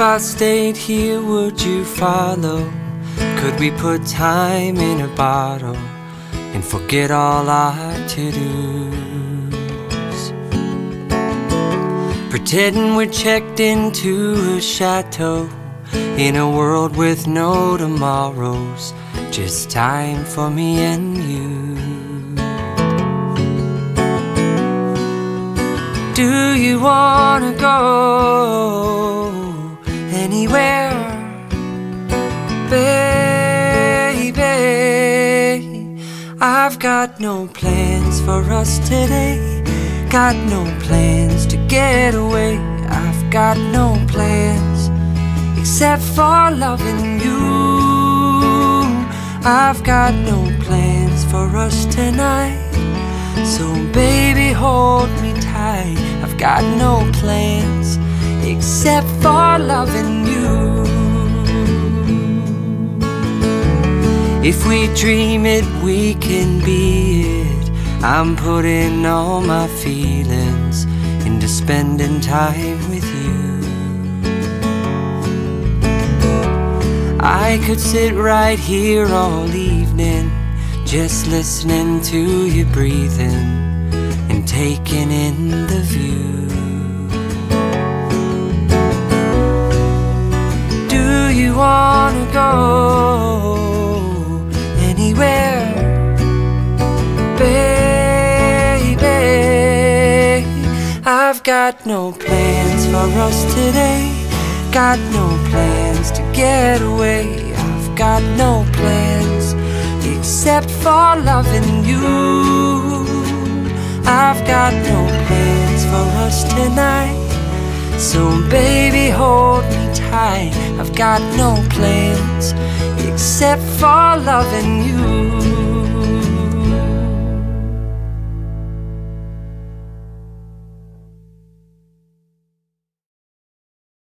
I stayed here, would you follow? Could we put time in a bottle and forget all our to-dos? Pretending we're checked into a chateau in a world with no tomorrows, just time for me and you. Do you wanna go anywhere, baby? I've got no plans for us today, got no plans to get away. I've got no plans except for loving you. I've got no plans for us tonight, so baby hold me tight. I've got no plans except for loving you. If we dream it, we can be it. I'm putting all my feelings into spending time with you. I could sit right here all evening, just listening to you breathing and taking in the view. Do you wanna go anywhere, baby? I've got no plans for us today, got no plans to get away. I've got no plans except for loving you. I've got no plans for us tonight, so baby hold me tight. I've got no plans except for loving you.